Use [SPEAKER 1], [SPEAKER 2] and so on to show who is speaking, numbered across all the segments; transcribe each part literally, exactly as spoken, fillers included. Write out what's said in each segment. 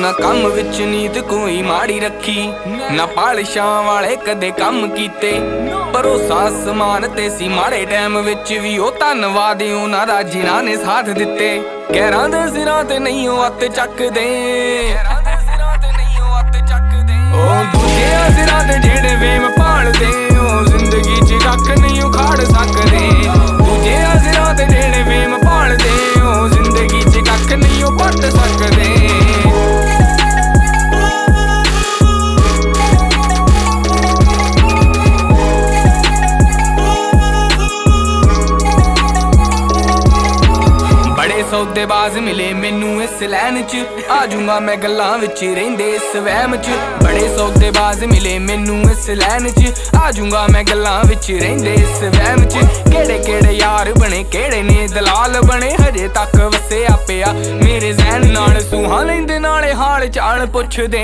[SPEAKER 1] ना कम विच नीत कोई माड़ी रखी, ना पालिशां वाले कदे कम कीते। भरोसा आसमान ते सी माड़े टैम विच भी ओ धन्नवाद उन्हां दा जिन्हां ने साथ दिते। गैरां दे सिरां ते नहीं ओ हत्थ चकदे, ओ दूजियां सिरां ते जेड़े वेम भालदे ओ जिंदगी च कख नहीं उखाड़ सकदे। दूजियां सिरां ते जेड़े वेम भालदे ओ जिंदगी च कख नहीं ओ पट सकदे। सौदेबाज मिले मैनू इस लैन च, आजूंगा मैं गल्लां विच रहिंदे इस वहम च। बड़े सौदेबाज मिले मैनू इस लैन च, आजूंगा मैं गल्लां विच रहिंदे इस वहम च। केड़े केड़े यार बने केड़े ने दलाल बने, हजे तक वस्सेआ पिया मेरे जहन नाल। सूहां लैंदे नाले हाल चाल पुछदे,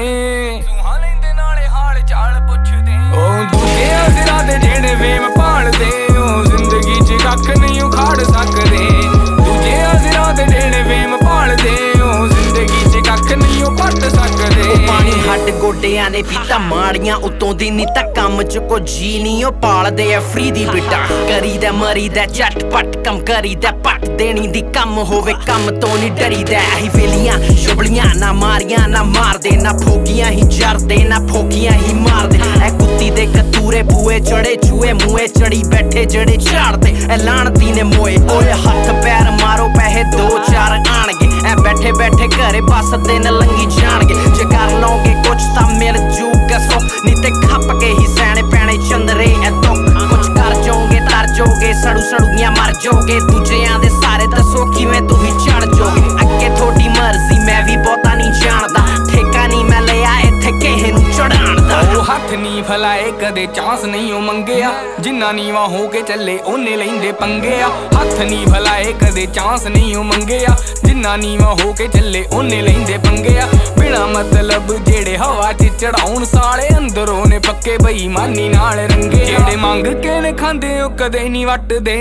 [SPEAKER 1] ओ दूजियां सिरां ते जेड़े वेम भालदे ओ जिंदगी च कख नहीं उखाड़ सकदे। दूजियां सिरां ते जेड़े वेम भालदे ओ जिंदगी च कख नहीं ओ पट सकदे।
[SPEAKER 2] पानी हट गोडियां ने पीता माड़ियां उतों दी नी तां कम च को जी नी ओ पालदे आ फ्री दी बिटा। करी दा मरी दा झटपट कम करी दा पट देनी दी कम होवे कम तो नी डरी दा। अही वेलियां छुबलियां ना मारियां ना मारदे, ना फोकियां ही जरदे ना फोकियां ही मारदे। ऐ कुत्ती दे कतूरे बुए चढ़े चूहे मुए चढ़ी बैठे जड़े झाड़दे ऐ लाणती ने मोए। ओए हथ पैर मारो पैहे दो चार आणगे, ऐ बैठे बैठे घरे बस दिन लंघी जाणगे। जे कर लओगे कुछ तां मिल जूगा सुख, नी ते खप के ही सैने पैणे चंदरे ऐ दुख। कुछ कर जाओगे तर जाओगे सड़ू सड़ूगियां मर जाओगे, दूजियां दे सारे दसो किवें तुसीं चढ़ जाओगे। अगे थोड़ी मर्जी मैं भी बहुता नहीं जानदा, ठेका नहीं मैं लिया इत्थे किहे नूं चढ़ाण दा।
[SPEAKER 1] ओ हथ नहीं फैलाए कदे चांस नहीं ओ मंगिया, जिन्ना नीवा हो के चले ओने लैंदे पंगे आ। हथ नहीं फैलाए कदे चांस नहीं ओ मंगिया, जिन्ना नीवा हो के चले ओने लैंदे पंगे आ। बिना मतलब जेड़े हवा च चढ़ाउण साले अंदरों ने पक्के बेईमानी नाल रंगे। जेड़े मंग के ने खांदे ओ कदे नहीं वटदे,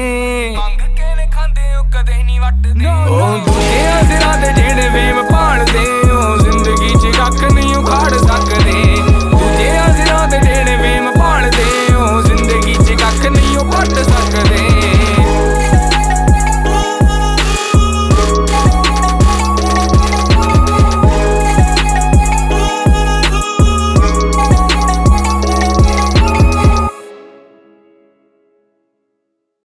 [SPEAKER 1] ओ दूजियां सिरां ते जेड़े वेम भालदे ओ जिंदगी च कख नहीं उखाड़ सकदे।